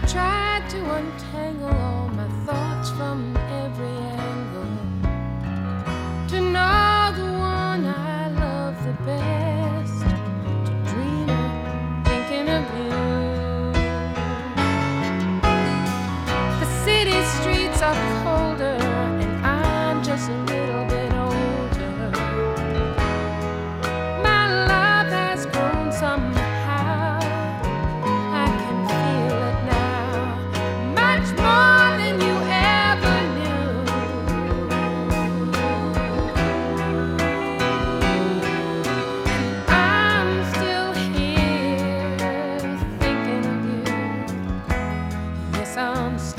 tried to untangle all my thoughts from every angle, to know the one I love the best, to dream of thinking of you. The city streets are colder, and I'm just a little bit older. My love has grown somehow. I can feel it now, much more than you ever knew. And I'm still here thinking of you. Yes, I'm still